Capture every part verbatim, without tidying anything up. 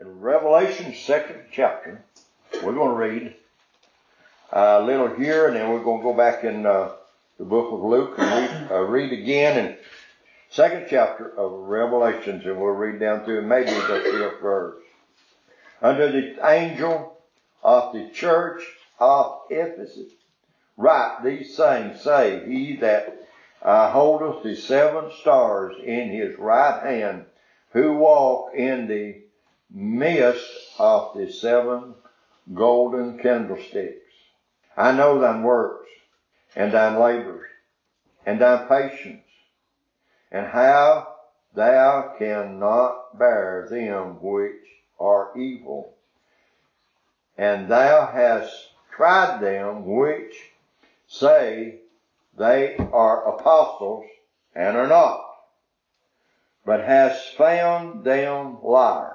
In Revelation second chapter, we're going to read a little here, and then we're going to go back in uh, the book of Luke and read, uh, read again in second chapter of Revelations, and we'll read down through maybe the fifth verse. Unto the angel of the church of Ephesus, write these things, say, he that uh, holdeth the seven stars in his right hand, who walk in the midst of the seven golden candlesticks. I know thine works, and thine labors, and thy patience, and how thou cannot bear them which are evil. And thou hast tried them which say they are apostles, and are not, but hast found them liars,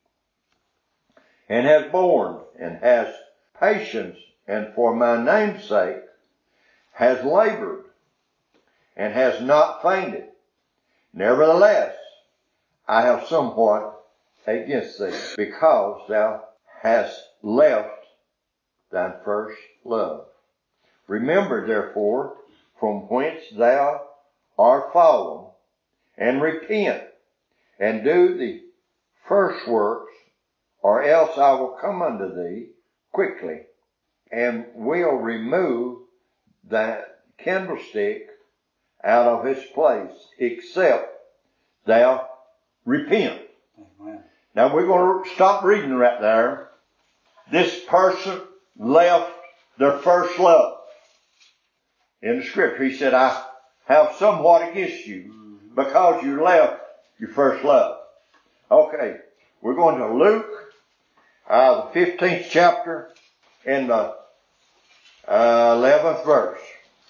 and hast borne, and hast patience, and for my name's sake has labored, and has not fainted. Nevertheless, I have somewhat against thee, because thou hast left thy first love. Remember, therefore, from whence thou art fallen, and repent, and do the first works, or else I will come unto thee quickly, and will remove that candlestick out of its place, except thou repent. Amen. Now we're going to stop reading right there. This person left their first love. In the scripture, he said, I have somewhat against you because you left your first love. Okay, we're going to Luke, uh, the fifteenth chapter, in the uh, eleventh verse.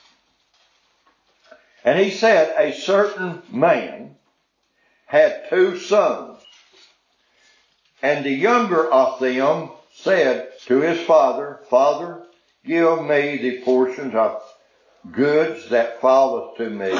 And he said, a certain man had two sons, and the younger of them said to his father, Father, give me the portions of goods that falleth to me.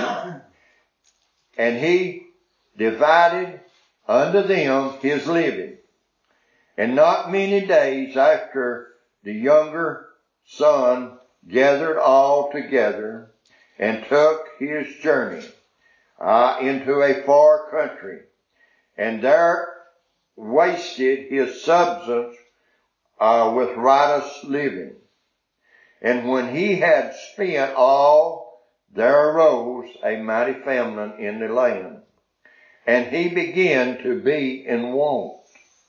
And he divided unto them his living. And not many days after, the younger son gathered all together, and took his journey uh, into a far country, and there wasted his substance uh, with riotous living. And when he had spent all, there arose a mighty famine in the land, and he began to be in want.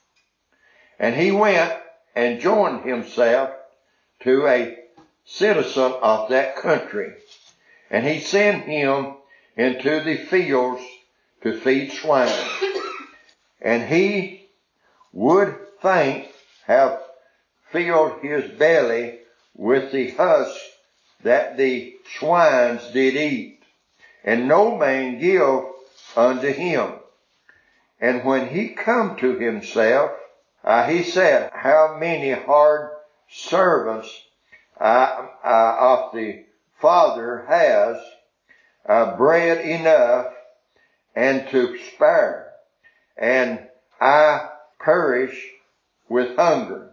And he went and joined himself to a citizen of that country, and he sent him into the fields to feed swine. And he would fain have filled his belly with the husk that the swines did eat, and no man give unto him. And when he come to himself, uh, he said, how many hard servants uh, uh, of the Father has uh, bread enough and to spare, and I perish with hunger.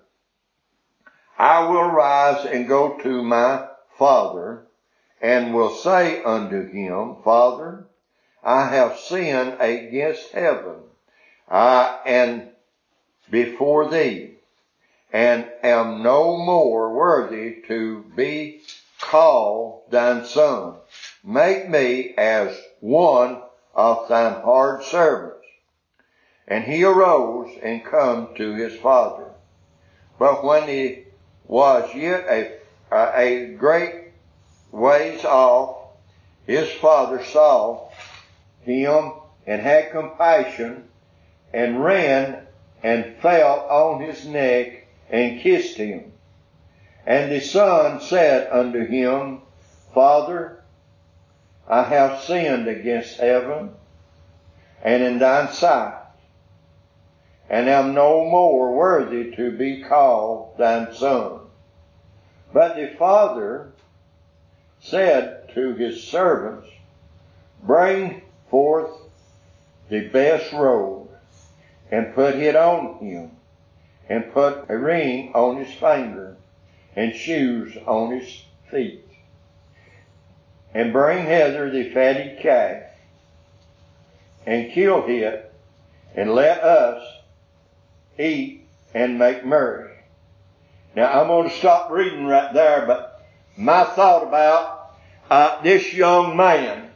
I will rise and go to my father, and will say unto him, Father, I have sinned against heaven uh, and before thee, and am no more worthy to be called thine son. Make me as one of thine hard servants. And he arose and come to his father. But when he was yet a, a great ways off, his father saw him and had compassion, and ran and fell on his neck and kissed him. And the son said unto him, Father, I have sinned against heaven and in thine sight, and am no more worthy to be called thine son. But the father said to his servants, Bring forth the best robe, and put it on him, and put a ring on his finger, and shoes on his feet. And bring hither the fatted calf, and kill it, and let us eat and make merry. Now I'm going to stop reading right there, but my thought about uh, this young man,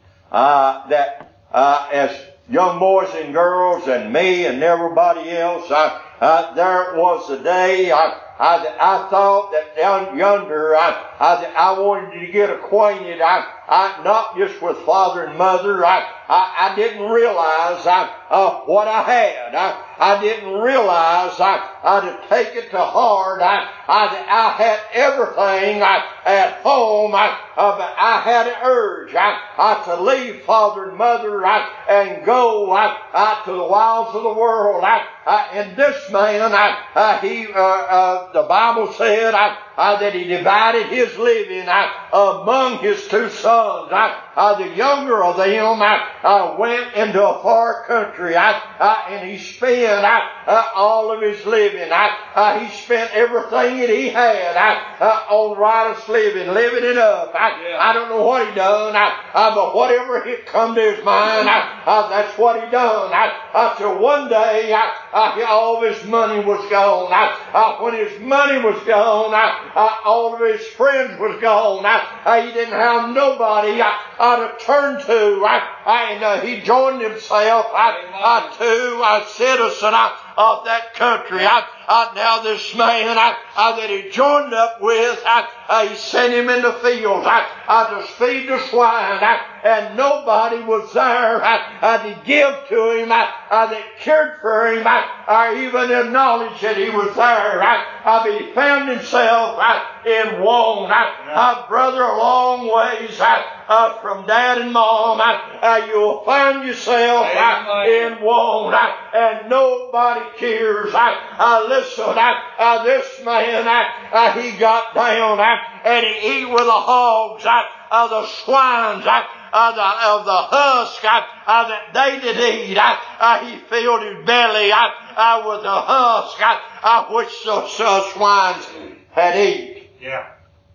uh, that uh, as young boys and girls and me and everybody else, I, uh, there was a day I, I, I thought that down yonder I, I, I wanted to get acquainted. I, I, not just with father and mother. I, I, I didn't realize I, uh, what I had. I, I didn't realize I, I to take it to heart. I, I, I had everything I, at home. I, uh, but I had an urge I, I, to leave father and mother I, and go I, I, to the wilds of the world. I, I, and this man, I, I, he, uh, uh, the Bible said I, I, that he divided his living I, among his two sons. I, I, the younger of them I, I went into a far country I, I, and he spent I, uh, all of his living. I, uh, he spent everything that he had I, uh, on riotous living, living it up. I, yeah. I don't know what he done, I, uh, but whatever had come to his mind, I, uh, that's what he done. I, uh, till one day I, uh, all of his money was gone. I, uh, when his money was gone, I, uh, all of his friends was gone. I, uh, he didn't have nobody I, uh, to turn to. I, I, and uh, he joined himself I, uh, to a citizen I, of that country. I, I, now this man I, I, that he joined up with, I, I, he sent him in the fields I, I, to feed the swine. I, and nobody was there I, I, to give to him, I, I, that cared for him, I, or even acknowledged that he was there. I, I, but he found himself I, in want. I, I, brother, a long ways I, uh, from dad and mom, I, uh, you'll find yourself I, in want, I, and nobody cares. I, I listen. I, uh, this man, I, uh, he got down I, and he eat with the hogs, I, uh, the swines, I, uh, the, of the husk I, uh, that they did eat. I, uh, he filled his belly I, uh, with the husk I, uh, which the uh, swines had eat. Yeah.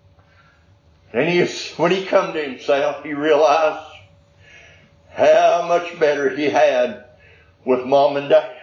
And he, when he come to himself, he realized how much better he had with mom and dad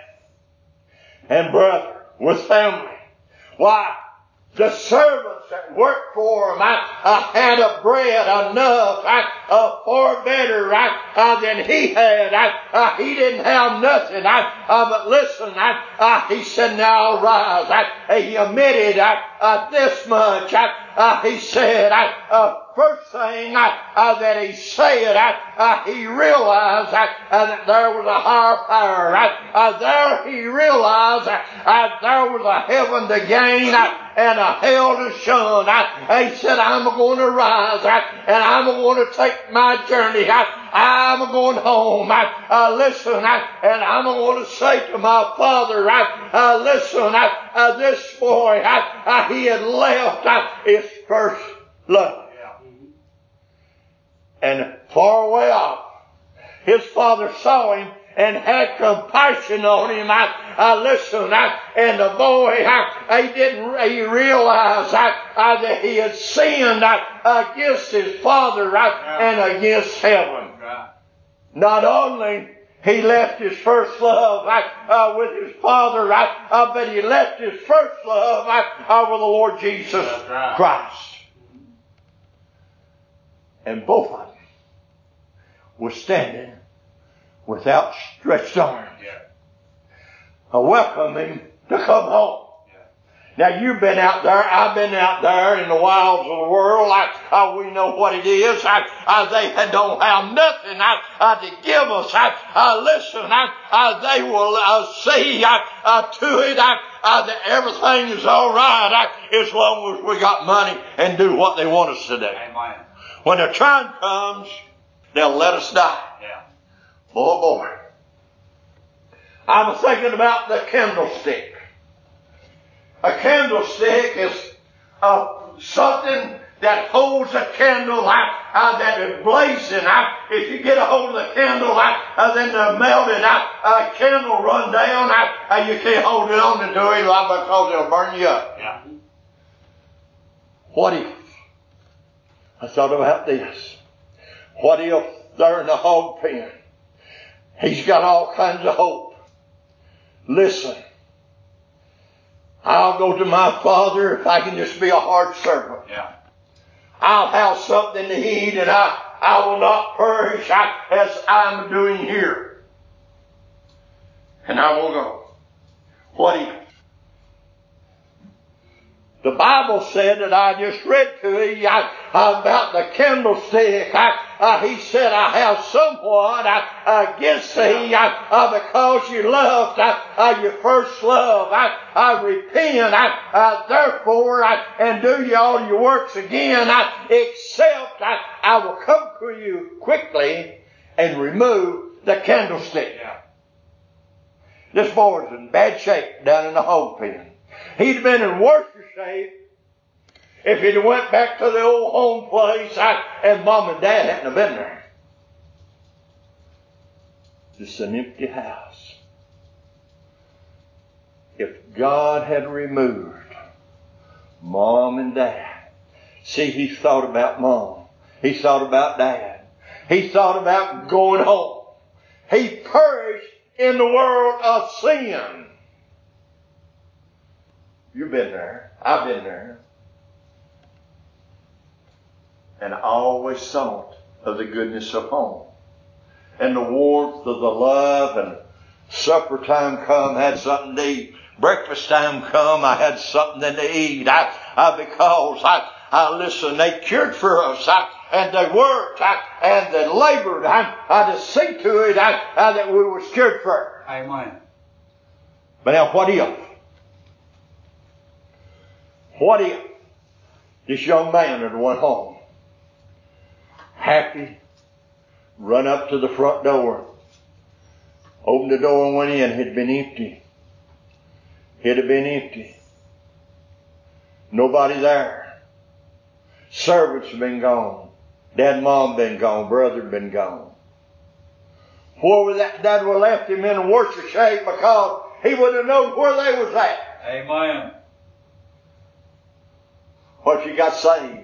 and brother, with family. Why, the servants that worked for him, I, I had a bread enough, I, uh, far better I, uh, than he had. I, uh, he didn't have nothing. I, uh, but listen, I, uh, he said, now I'll rise. I, he admitted I, uh, this much. I, uh, he said, I, uh, first thing I, uh, that he said, I, uh, he realized I, uh, that there was a higher power. I, uh, there he realized I, uh, there was a heaven to gain I, and a hell to shun. I, he said, I'm going to rise I, and I'm going to take my journey. I, I'm going home. I, uh, listen, I, and I'm going to say to my father, I, uh, listen, I, uh, this boy, I, uh, he had left I, his first love. And far away off, his father saw him and had compassion on him. I, I listen, I, and the boy, I, he didn't, he realized I, I, that he had sinned I, against his father I, and against heaven. Not only he left his first love I, uh, with his father, I, uh, but he left his first love I, uh, with the Lord Jesus Christ. And both of them were standing with outstretched arms. Yeah. I welcome him to come home. Yeah. Now you've been out there, I've been out there in the wilds of the world. I, I, we know what it is. I, I, they don't have nothing I, I, to give us. I, I, listen, I, I, they will uh, see I, uh, to it I, uh, that everything is all right I, as long as we got money and do what they want us to do. Amen. When the time comes, they'll let us die. Yeah. Boy, boy. I was thinking about the candlestick. A candlestick is uh, something that holds a candle uh, uh, that is blazing. Uh, if you get a hold of the candle, uh, uh, then the melted uh, uh, candle run down. Uh, uh, you can't hold it on to it uh, because it'll burn you up. Yeah. What if? I thought about this. What if they're in the hog pen? He's got all kinds of hope. Listen. I'll go to my Father if I can just be a hard servant. Yeah. I'll have something to eat and I, I will not perish as I'm doing here. And I will go. What if? The Bible said that I just read to you I, about the candlestick. I, uh, he said, I have somewhat uh, against thee uh, uh, because you loved uh, uh, your first love. I, I repent, I, uh, therefore, I, and do you all your works again, I, except I, I will come to you quickly and remove the candlestick. Yeah. This boy's in bad shape down in the hog pen. He'd been in worse shape if he'd went back to the old home place I, and Mom and Dad hadn't have been there. Just an empty house. If God had removed Mom and Dad. See, he thought about Mom. He thought about Dad. He thought about going home. He perished in the world of sin. You've been there. I've been there. And I always thought of the goodness of home. And the warmth of the love. And supper time come, I had something to eat. Breakfast time come, I had something to eat. I, I because I, I listen, they cared for us. I, and they worked. I, and they labored. I, I to see to it I, I, that we were cared for. Amen. But now what if? What if this young man had went home, happy, run up to the front door, opened the door and went in, it had been empty. It had been empty. Nobody there. Servants had been gone. Dad and Mom been gone. Brother had been gone. Where would that, that would have left him in a worse shape because he wouldn't have known where they was at. Amen. But you got saved.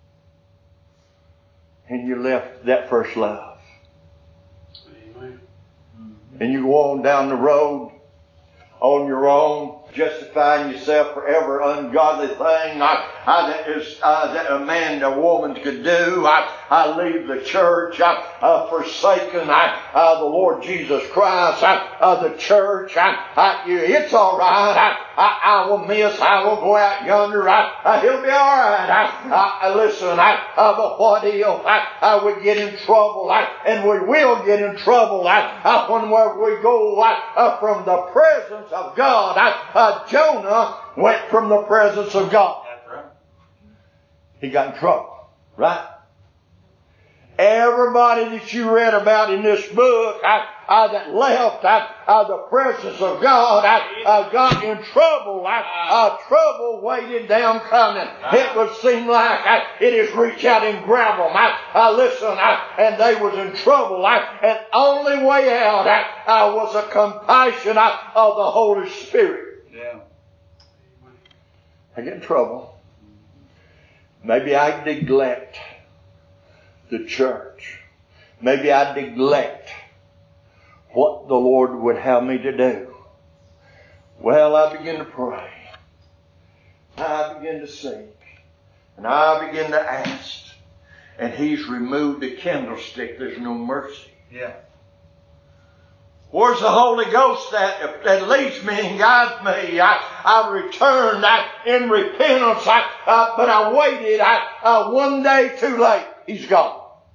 And you left that first love. Amen. And you go on down the road on your own, justifying yourself for every ungodly thing I, I, that, is, uh, that a man or woman could do. I, I leave the church. I uh, forsaken I, uh, the Lord Jesus Christ. I, uh, the church. I, I, you, it's all right. I, I, I will miss. I will go out yonder. I, I, he'll be all right. I, I, I listen. I, uh, but what if I, I would get in trouble? I, and we will get in trouble. I, I, whenever we go I, uh, from the presence of God. I, uh, Jonah went from the presence of God. That's right. He got in trouble, right? Everybody that you read about in this book I, I, that left I, I, the presence of God I, I got in trouble. I, I, trouble waited down coming. It would seem like I, it is reach out and grab them. I, I listen, I, and they was in trouble. I, and only way out I, I was a compassion I, of the Holy Spirit. Yeah. I get in trouble. Maybe I neglect the church. Maybe I neglect what the Lord would have me to do. Well, I begin to pray. I begin to seek. And I begin to ask. And He's removed the candlestick. There's no mercy. Yeah. Where's the Holy Ghost that, that leads me and guides me? I, I returned I, in repentance, I, uh, but I waited I, uh, one day too late. He's gone.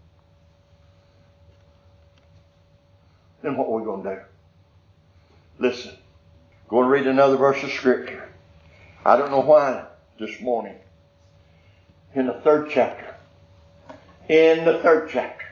Then what are we going to do? Listen. Go and read another verse of Scripture. I don't know why this morning. In the third chapter. In the third chapter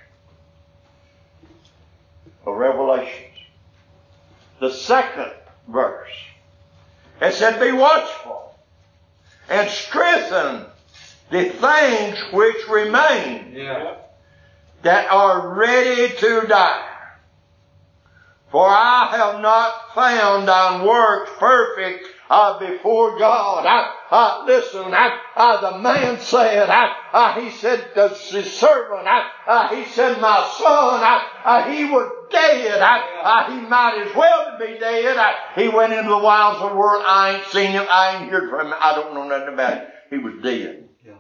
of Revelation. The second verse. It said, be watchful and strengthen the things which remain, Yeah. that are ready to die. For I have not found thine works perfect uh, before God. I, I, listen, I, I, the man said, I, I, he said, the, his servant, I, I, he said, my son, I, I, he was dead. I, I, he might as well be dead. I, he went into the wilds of the world. I ain't seen him. I ain't heard from him. I don't know nothing about it. He was dead. Yeah.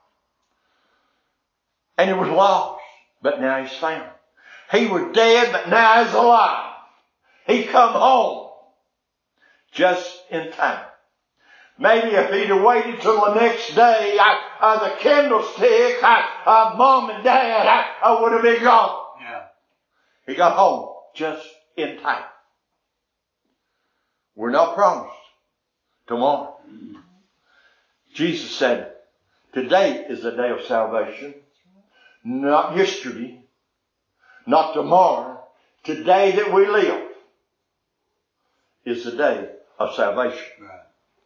And he was lost, but now he's found. He was dead, but now he's alive. He come home just in time. Maybe if he'd have waited till the next day, I, uh, the candlestick, I, uh, mom and dad, I, I would have been gone. Yeah. He got home just in time. We're not promised tomorrow. Jesus said, today is the day of salvation. Not yesterday. Not tomorrow. Today that we live is the day of salvation. Right.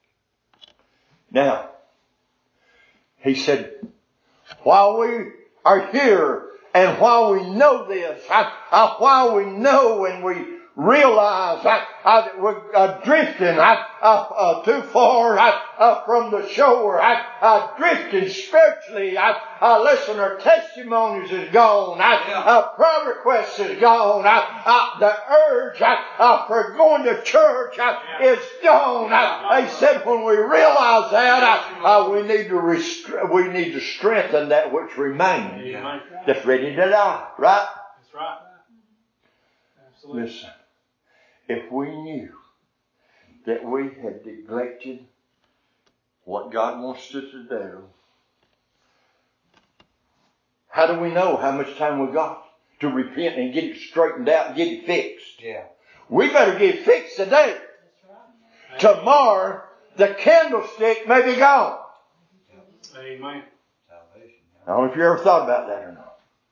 Now, he said, while we are here and while we know this, I, I, while we know and we realize I, I, that we're uh, drifting I, uh, uh, too far I, uh, from the shore, I, uh, drifting spiritually, I, uh, listen, our testimonies is gone, I, Yeah. uh, prayer requests is gone, I, uh, the urge I, uh, for going to church I, Yeah. is gone. I, they said when we realize that, I, uh, we need to restri- we need to strengthen that which remains, Yeah. that's ready to die, right? That's right. Absolutely. Listen, if we knew that we had neglected what God wants us to do, how do we know how much time we got to repent and get it straightened out and get it fixed? Yeah. We better get it fixed today. Tomorrow, the candlestick may be gone. Amen. I don't know if you ever thought about that or not.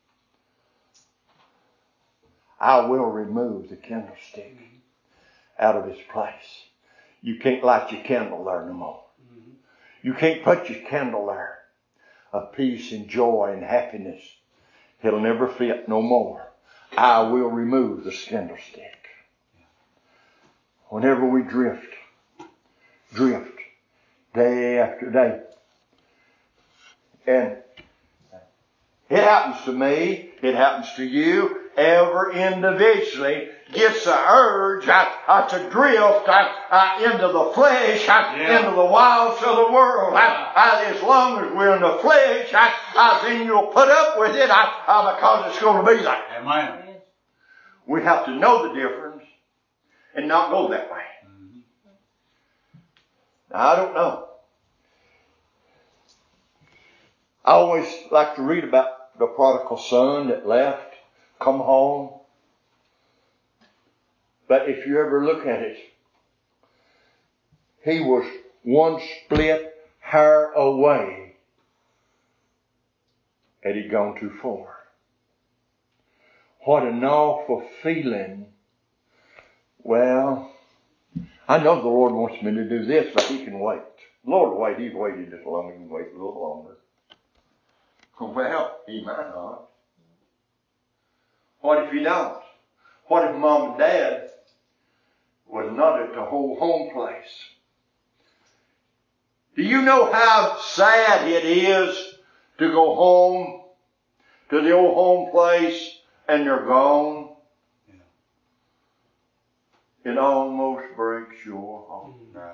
I will remove the candlestick out of its place. You can't light your candle there no more. Mm-hmm. You can't put your candle there of peace and joy and happiness. It'll never fit no more. I will remove the candlestick. Whenever we drift, drift, day after day. And it happens to me, it happens to you, ever individually gets the urge uh, uh, to drift uh, uh, into the flesh, uh, Yeah. into the wilds of the world. Uh, uh, as long as we're in the flesh, uh, uh, then you'll put up with it uh, uh, because it's going to be there. Amen. We have to know the difference and not go that way. Mm-hmm. Now, I don't know. I always like to read about the prodigal son that left, come home. But if you ever look at it, he was one split hair away had he gone too far. What an awful feeling. Well, I know the Lord wants me to do this, but he can wait. The Lord will wait. He's waited this long. He can wait a little longer. Well, he might not. What if you don't? What if mom and dad was not at the whole home place? Do you know how sad it is to go home to the old home place and they're gone? Yeah. It almost breaks your heart. Right.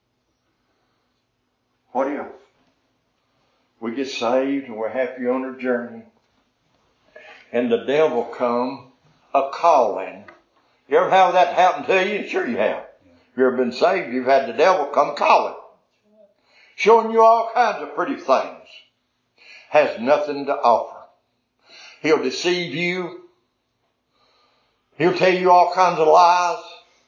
What if we get saved and we're happy on our journey and the devil come a-calling? You ever have that happen to you? Sure you have. Yeah. If you've ever been saved, you've had the devil come calling. Showing you all kinds of pretty things. Has nothing to offer. He'll deceive you. He'll tell you all kinds of lies.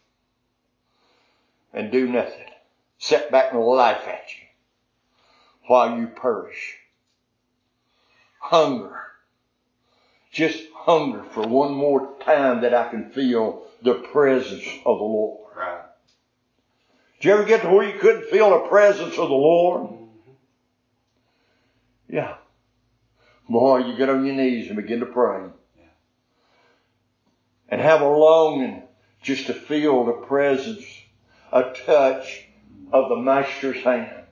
And do nothing. Sit back and laugh at you. While you perish. Hunger. Just hunger for one more time that I can feel the presence of the Lord. Right. Did you ever get to where you couldn't feel the presence of the Lord? Mm-hmm. Yeah. Boy, you get on your knees and begin to pray. Yeah. And have a longing just to feel the presence, a touch of the Master's hand.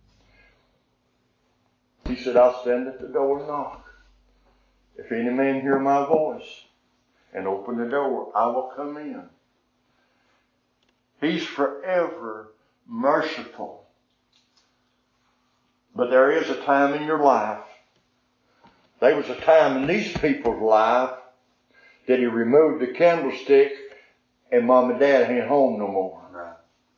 He said, I'll stand at the door and knock. If any man hear my voice and open the door, I will come in. He's forever merciful. But there is a time in your life. There was a time in these people's life that He removed the candlestick and Mom and Dad ain't home no more. Right.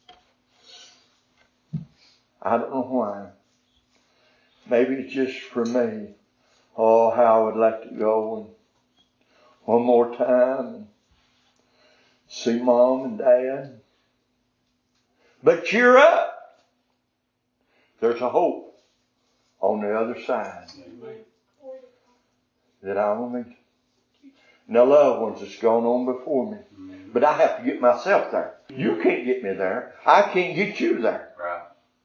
I don't know why. Maybe it's just for me. Oh, how I would like to go and one more time and see Mom and Dad. But cheer up. There's a hope on the other side. Amen. That I will meet. And the loved ones that's gone on before me. Mm-hmm. But I have to get myself there. You can't get me there. I can't get you there. Right.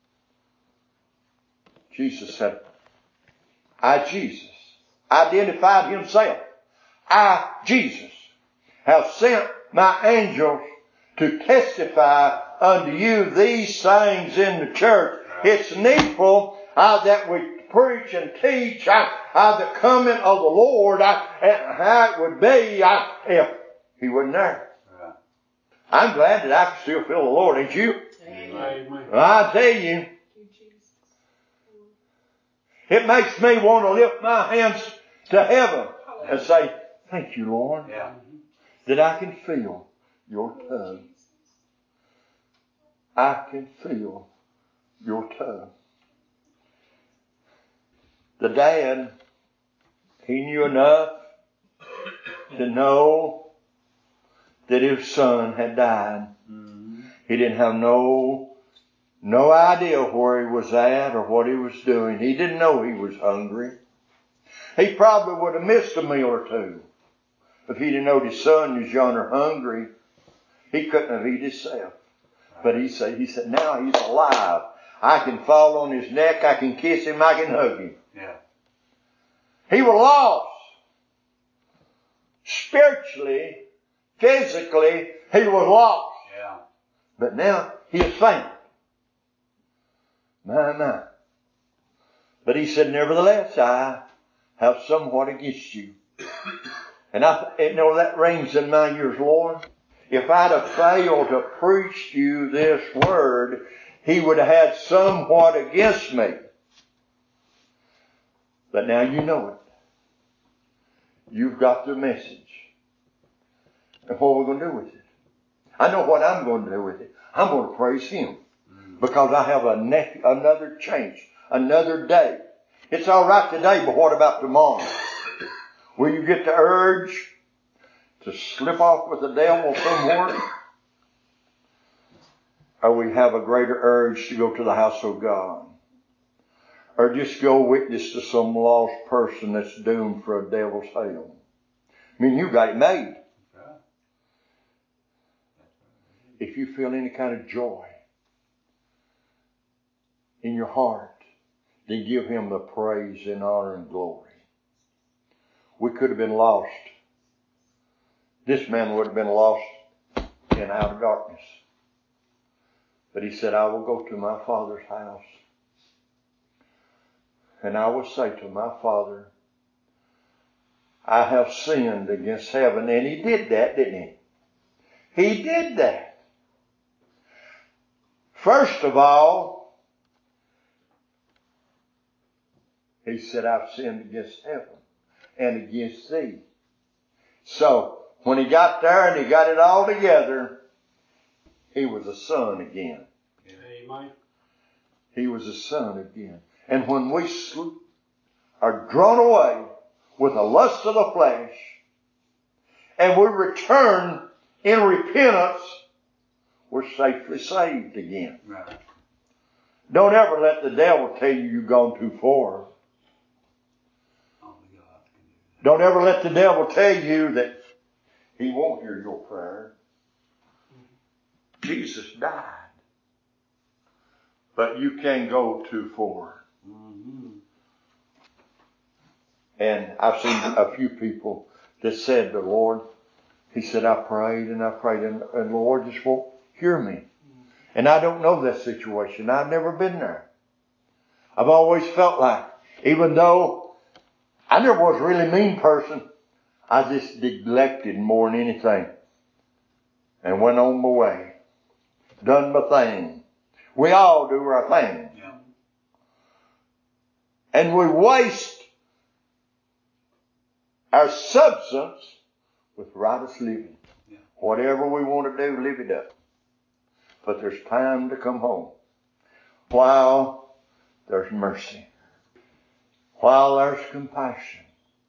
Jesus said, I, Jesus, identified Himself. I, Jesus, have sent my angels to testify unto you these things in the church. Right. It's needful uh, that we preach and teach uh, uh, the coming of the Lord uh, and how it would be uh, if He wasn't there. Right. I'm glad that I can still feel the Lord, ain't you? Amen. I tell you, it makes me want to lift my hands to heaven and say, thank you, Lord, yeah. that I can feel your touch. I can feel your touch. The dad, he knew enough to know that his son had died. Mm-hmm. He didn't have no, no idea where he was at or what he was doing. He didn't know he was hungry. He probably would have missed a meal or two. If he didn't know his son was yonder hungry, he couldn't have eaten himself. But he said, he said, now he's alive. I can fall on his neck. I can kiss him. I can hug him. Yeah. He was lost. Spiritually, physically, he was lost. Yeah. But now he is found. My, my. But he said, nevertheless, I have somewhat against you. And I, you know, that rings in my ears, Lord. If I'd have failed to preach you this word, He would have had somewhat against me. But now you know it. You've got the message. And what are we going to do with it? I know what I'm going to do with it. I'm going to praise Him. Because I have a ne- another change. Another day. It's all right today, but what about tomorrow? Will you get the urge to slip off with the devil somewhere? Or we have a greater urge to go to the house of God? Or just go witness to some lost person that's doomed for a devil's hell? I mean, you got it made. If you feel any kind of joy in your heart, then give Him the praise and honor and glory. We could have been lost. This man would have been lost in outer darkness. But he said, I will go to my Father's house. And I will say to my Father, I have sinned against heaven. And he did that, didn't he? He did that. First of all, he said, I've sinned against heaven and against thee. So, when he got there and he got it all together, he was a son again. Amen. He was a son again. And when we are drawn away with the lust of the flesh, and we return in repentance, we're safely saved again. Right. Don't ever let the devil tell you you've gone too far. Don't ever let the devil tell you that he won't hear your prayer. Jesus died. But you can go too far. Mm-hmm. And I've seen a few people that said, the Lord, he said, I prayed and I prayed and, and the Lord just won't hear me. And I don't know that situation. I've never been there. I've always felt like, even though I never was a really mean person, I just neglected more than anything. And went on my way. Done my thing. We all do our thing. Yeah. And we waste our substance with riotous living. Yeah. Whatever we want to do, live it up. But there's time to come home. While there's mercy. While there's compassion.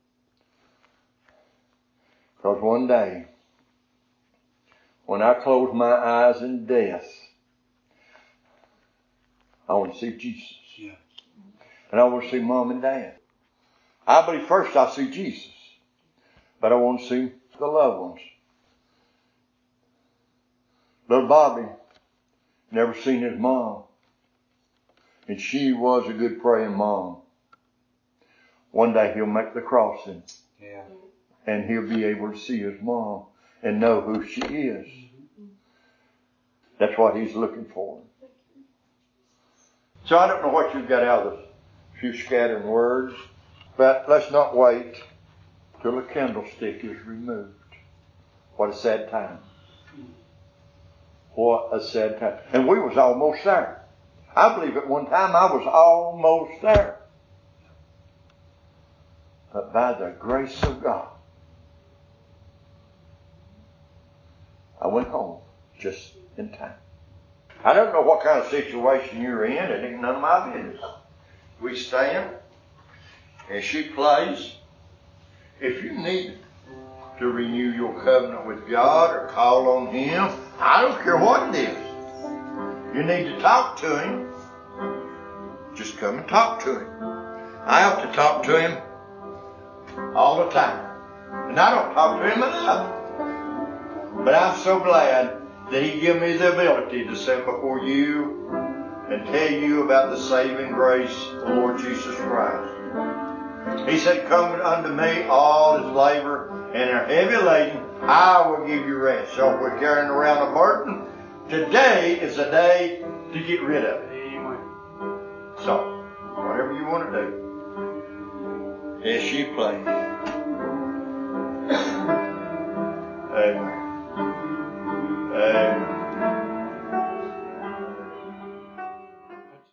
Because one day, when I close my eyes in death, I want to see Jesus. Yeah. And I want to see Mom and Dad. I believe first I see Jesus. But I want to see the loved ones. Little Bobby never seen his mom. And she was a good praying mom. One day he'll make the crossing. Yeah. And he'll be able to see his mom and know who she is. That's what he's looking for. So I don't know what you've got out of those few scattering words. But let's not wait till the candlestick is removed. What a sad time. What a sad time. And we was almost there. I believe at one time I was almost there. But by the grace of God, I went home just in time. I don't know what kind of situation you're in. It ain't none of my business. We stand and she plays. If you need to renew your covenant with God or call on Him, I don't care what it is. You need to talk to Him. Just come and talk to Him. I have to talk to Him all the time. And I don't talk to Him enough. But I'm so glad that He gave me the ability to stand before you and tell you about the saving grace of the Lord Jesus Christ. He said, come unto me, all is labor and are heavy laden, I will give you rest. So if we're carrying around a burden, today is a day to get rid of it. Amen. So, whatever you want to do, as she plays.